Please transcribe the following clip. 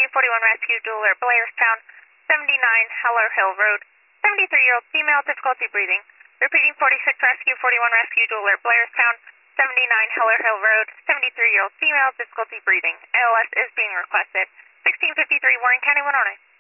Rescue 41 Rescue, Dual Alert, Blairstown, 79 Heller Hill Road. 73-year-old female, difficulty breathing. Repeating 46 Rescue 41 Rescue, Dual Alert, Blairstown, 79 Heller Hill Road. 73-year-old female, difficulty breathing. ALS is being requested. 1653 Warren County 109.